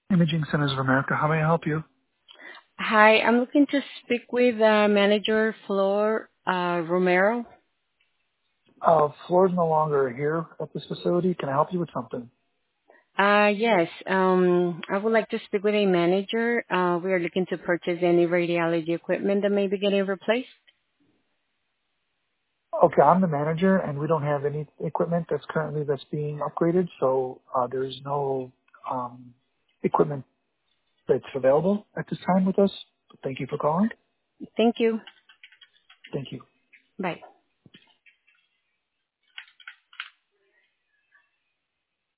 Imaging Centers of America. How may I help you? Hi, I'm looking to speak with Manager Flor Romero. Floor's no longer here at this facility. Can I help you with something? Yes, I would like to speak with a manager. We are looking to purchase any radiology equipment that may be getting replaced. Okay, I'm the manager, and we don't have any equipment that's being upgraded, so there's no equipment that's available at this time with us. Thank you for calling. Thank you. Thank you. Bye.